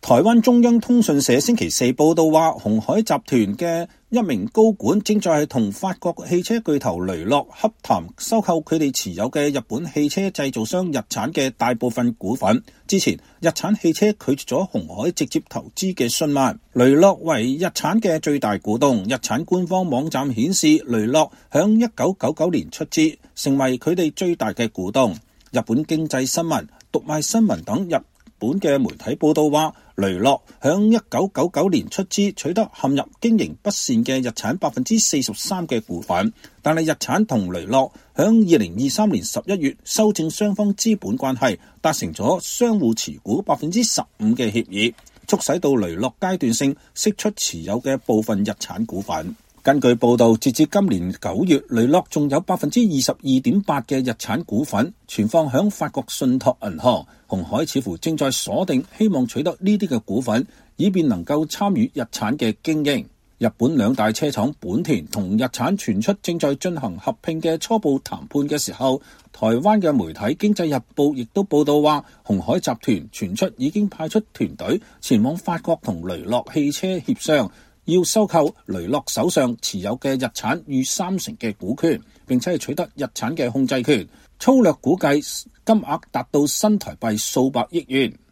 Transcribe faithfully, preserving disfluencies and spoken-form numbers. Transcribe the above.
台灣中央通訊社星期四報道話，鴻海集團嘅一名高管正在同法國汽車巨頭雷諾洽談收購佢哋持有嘅日本汽車製造商日產嘅大部分股份。之前，日產汽車拒絕咗鴻海直接投資嘅詢問。雷諾為日產嘅最大股東，日產官方網站顯示，雷諾響一九九九年出資，成為佢哋最大嘅股東。日本經濟新聞、讀賣新聞等日本嘅媒體報道話，雷諾響一九九九年出資取得陷入經營不善嘅日產百分之四十三嘅股份，但係日產同雷諾響二零二三年十一月修正雙方資本關係，達成咗相互持股百分之十五嘅協議，促使到雷諾階段性釋出持有嘅部分日產股份。根據報道，截至今年九月，雷諾仲有百分之二十二點八嘅日產股份存放響法國信託銀行。鴻海似乎正在鎖定，希望取得呢啲嘅股份，以便能夠參與日產嘅經營。日本兩大車廠本田同日產傳出正在進行合併嘅初步談判嘅時候，台灣嘅媒體《經濟日報》亦都報道話，鴻海集團傳出已經派出團隊前往法國同雷諾汽車協商，要收購雷諾手上持有嘅日產逾三成嘅股權，並且係取得日產嘅控制權，粗略估計金額達到新台幣數百億元。